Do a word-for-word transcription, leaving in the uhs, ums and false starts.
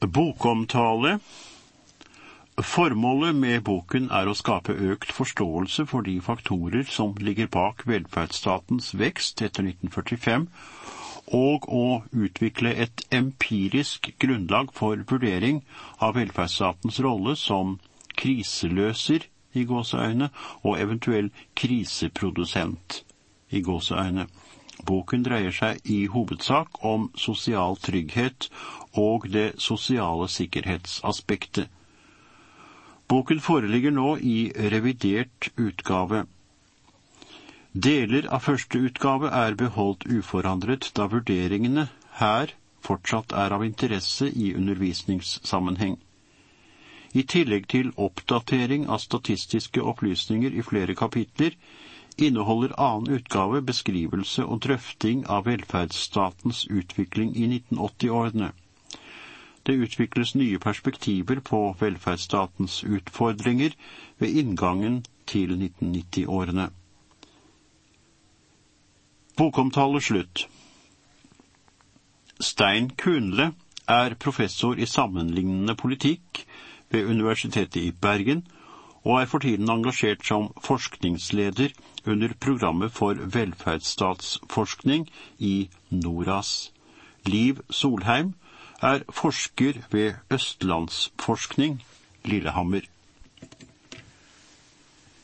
Bokomtale. Formålet med boken er å skape økt forståelse for de faktorer som ligger bak velferdsstatens vekst etter nitten førtifem, og å utvikle et empirisk grunnlag for vurdering av velferdsstatens rolle som kriseløser i gåseøyne og eventuell kriseprodusent i gåseøyne. Boken dreier seg i hovedsak om sosial trygghet og det sosiale sikkerhetsaspektet. Boken foreligger nå i revidert utgave. Deler av første utgave er beholdt uforandret, da vurderingene her fortsatt er av interesse i undervisningssammenheng. I tillegg til oppdatering av statistiske opplysninger i flere kapitler, inneholder annen utgave beskrivelse og drøfting av velferdsstatens utvikling i nitten åtti-årene. Det utvikles nye perspektiver på velferdsstatens utfordringer ved inngangen til nitten nitti-årene. Bokomtale slutt. Stein Kuhnle er professor i sammenlignende politikk ved Universitetet i Bergen, og er for tiden engasjert som forskningsleder under programmet for velferdsstatsforskning i NORAS. Liv Solheim er forsker ved Østlandsforskning, Lillehammer.